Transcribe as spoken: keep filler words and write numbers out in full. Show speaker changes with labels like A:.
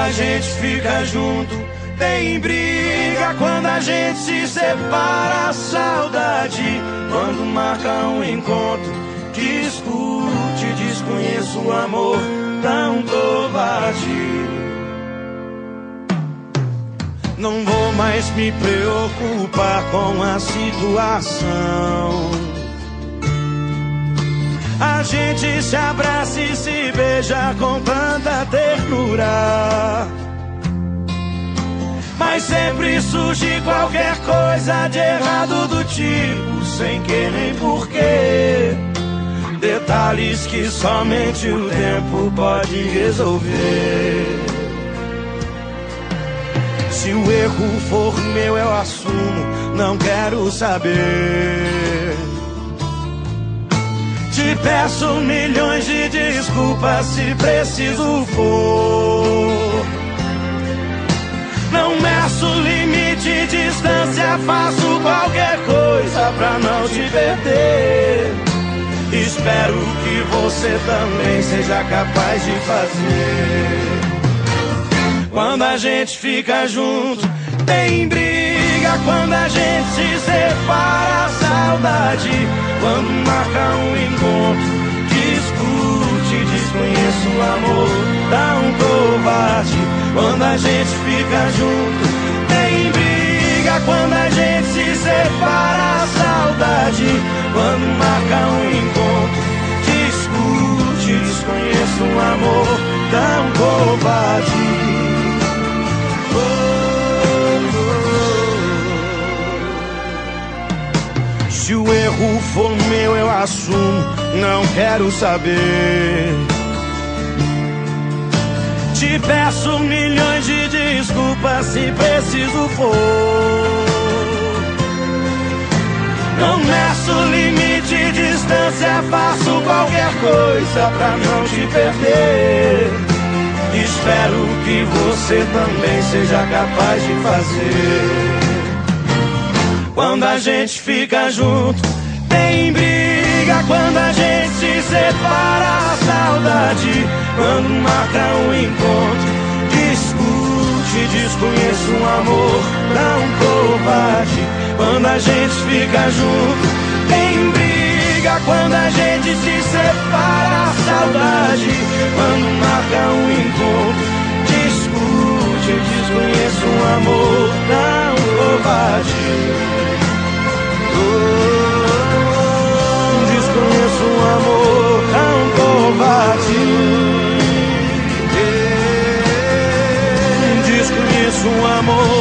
A: a gente fica junto, tem briga. Quando a gente se separa, saudade. Quando marca um encontro, discute, desconheço o amor tão covarde. Não vou mais me preocupar com a situação. A gente se abraça e se beija com tanta ternura, mas sempre surge qualquer coisa de errado do tipo, sem que nem porquê. Detalhes que somente o tempo pode resolver. Se o erro for meu, eu assumo, não quero saber. Te peço milhões de desculpas se preciso for. Não meço limite, distância, faço qualquer coisa pra não te perder. Espero que você também seja capaz de fazer. Quando a gente fica junto, tem briga. Quando a gente se separa, saudade. Quando marca um encontro, discute, desconheço o amor, dá um covarde. Quando a gente fica junto, tem briga. Quando a gente se separa, saudade. Quando marca um encontro, discute, desconheço o amor, dá um covarde. Se o erro for meu, eu assumo, não quero saber. Te peço milhões de desculpas se preciso for. Não meço limite, distância, faço qualquer coisa pra não te perder. Espero que você também seja capaz de fazer. Quando a gente fica junto, tem briga. Quando a gente se separa, saudade. Quando marca um encontro, discute, desconheço um amor, dá um covarde. Quando a gente fica junto, tem briga. Quando a gente se separa, saudade. Quando marca um encontro, discute, desconheço um amor, dá um covarde. Desconheço um amor tão covarde. Desconheço um amor